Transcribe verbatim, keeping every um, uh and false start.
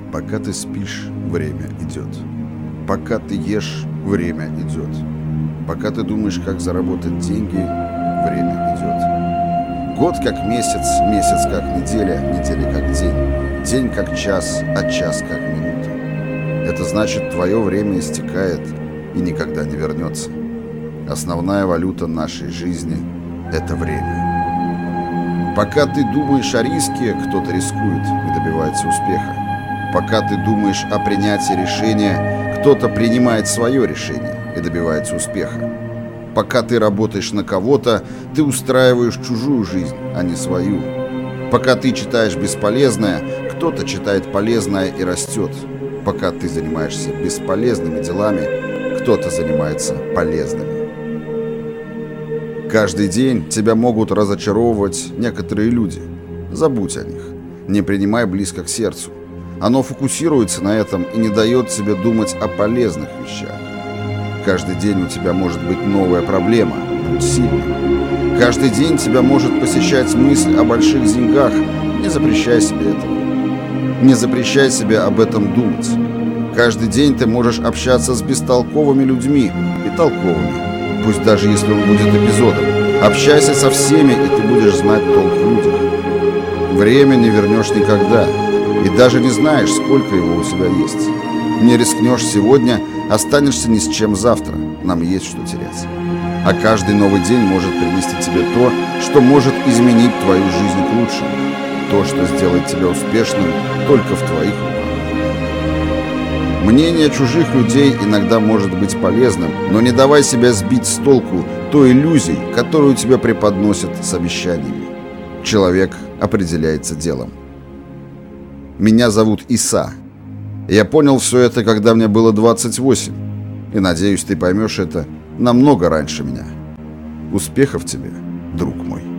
Пока ты спишь, время идет. Пока ты ешь, время идет. Пока ты думаешь, как заработать деньги, время идет. Год как месяц, месяц как неделя, неделя как день, день как час, а час как минута. Это значит, твое время истекает и никогда не вернется. Основная валюта нашей жизни – это время. Пока ты думаешь о риске, кто-то рискует и добивается успеха. Пока ты думаешь о принятии решения, кто-то принимает свое решение и добивается успеха. Пока ты работаешь на кого-то, ты устраиваешь чужую жизнь, а не свою. Пока ты читаешь бесполезное, кто-то читает полезное и растет. Пока ты занимаешься бесполезными делами, кто-то занимается полезными. Каждый день тебя могут разочаровывать некоторые люди. Забудь о них. Не принимай близко к сердцу. Оно фокусируется на этом и не дает тебе думать о полезных вещах. Каждый день у тебя может быть новая проблема. Будь сильным. Каждый день тебя может посещать мысль о больших деньгах. Не запрещай себе этого. Не запрещай себе об этом думать. Каждый день ты можешь общаться с бестолковыми людьми и толковыми. Пусть даже если он будет эпизодом. Общайся со всеми, и ты будешь знать толк в людях. Время не вернешь никогда. И даже не знаешь, сколько его у тебя есть. Не рискнешь сегодня, останешься ни с чем завтра. Нам есть что терять. А каждый новый день может принести тебе то, что может изменить твою жизнь к лучшему. То, что сделает тебя успешным только в твоих руках. Мнение чужих людей иногда может быть полезным, но не давай себя сбить с толку той иллюзией, которую тебе преподносят с обещаниями. Человек определяется делом. Меня зовут Иса. Я понял все это, когда мне было двадцать восемь. И надеюсь, ты поймешь это намного раньше меня. Успехов тебе, друг мой.